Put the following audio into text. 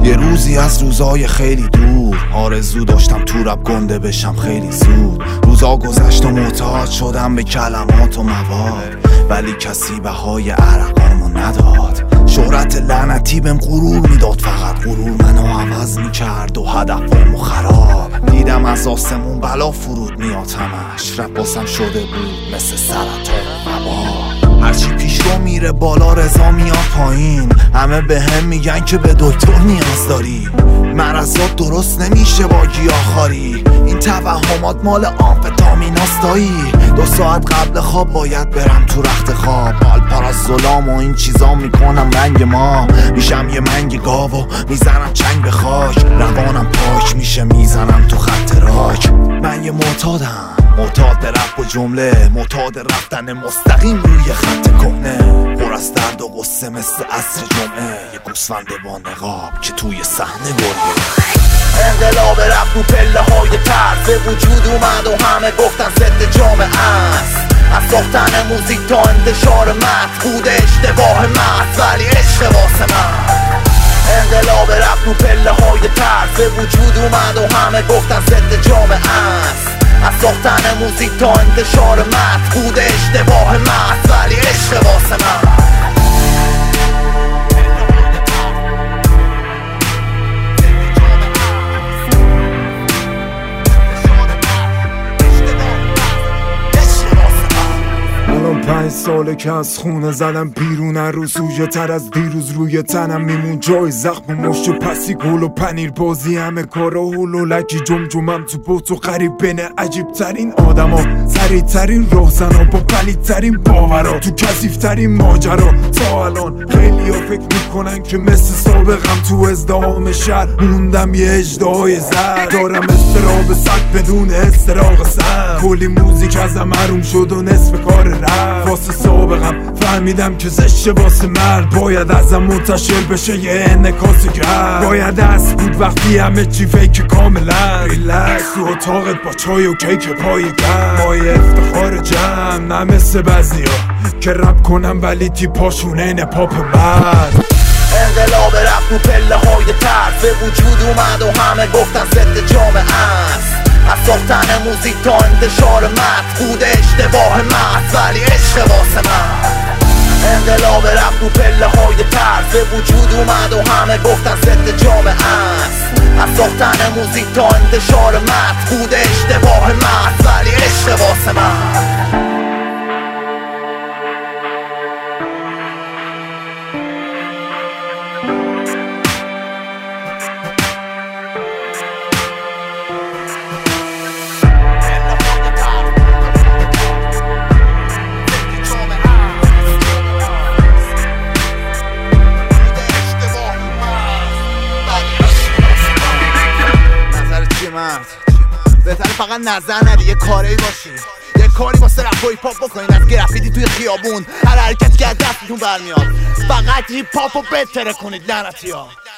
یه روزی از روزای خیلی دور آرزو داشتم تو رپ گنده بشم خیلی زود. روزا گذشت و معتاد شدم به کلمات و مواد، ولی کسی بهای عرقامو نداد. شهرت لعنتی بهم غرور میداد، فقط غرور منو عوض میکرد و هدفامو خراب. دیدم از آسمون بلا فرود میاد همش، رپ باسم شده بود مثل سرطان وبا. هرچی پیش رو میره بالا رضا میاد پایین، همه به هم میگن که به دکتر نیاز داری. مرضات درست نمیشه با گیاهخواری، این توهمات مال آمفتامیناست دایی. 2 ساعت قبل خواب باید برم تو رخت خواب، آلپارازولام و این چیزا میکنم رنگ ما. میشم یه منگ گاو و میزنم چنگ به خاک، روانم پاک میشه میزنم تو خط راک. من یه معتادم، معتاد به رپ و جمله، معتاد رفتن مستقیم روی خط کهنه. پر از درد و غصه مثل عصر جمعه، یه گوسفند با نقاب که توی صحنه گریه. انقلاب رپ تو پله های ترس به وجود اومد و همه گفتن ضد جامعه است. از ساختن موزیک تا انتشار متن بود اشتباه محض، ولی عشق واسه من. انقلاب رپ تو پله های ترس به وجود اومد و همه گفتن ضد جامعه است. از ساختن موزیک تا انتشار متن بود اشتباه محض، ولی عشق واسه من. الان 5 ساله که از خونه زدم بیرون، هر روز سوژه تر از دیروز روی تنم میمون. جای زخم و مشت و پسی گل و پنیر بازی، همه کارا هولولکی جمجمم تو بوت و غریب بین عجیب ترین آدما، سریع ترین راهزنا با پلید ترین باورا، تو کثیف ترین ماجرا. تا الان خیلی ها فکر میکنن که مثل سابقم تو ازدهام شهر موندم یه اژدهای زر. دارم استراب صد بدون استراق سر، کلی موزیک ازم محروم شد و نصف کار رفت. واسه سابقم فهمیدم که زشته واسه مرد، باید ازم منتشر بشه یه انعکاس گرد. باید دست بود وقتی همه چی فیک کاملا. ریلکس تو اتاقت با چای و کیک پای گرم، مایه افتخار جمع نه مثل بعضیا که رپ کنم ولی تیپاشون اینه پاپ مرد. انقلاب رپ تو پله های ترس به وجود اومد و همه گفتن ضد جامعه است. از ساختن موزیک تا انتشار متن بود اشتباه محض، ولی عشق واسه من. انقلاب رپ تو پله های ترس به وجود اومد و همه گفتن ضد جامعه است. از ساختن موزیک تا انتشار متن بود اشتباه محض، ولی عشق واسه من. بهتره فقط نظر ندی، یه کاری باشی، یه کاری واسه رپ و هیپ هاپ بکنین. از گرافیتی توی خیابون هر حرکتی که از دستتون برمیاد، فقط هیپ هاپو بهتره کنید لعنتی‌ها.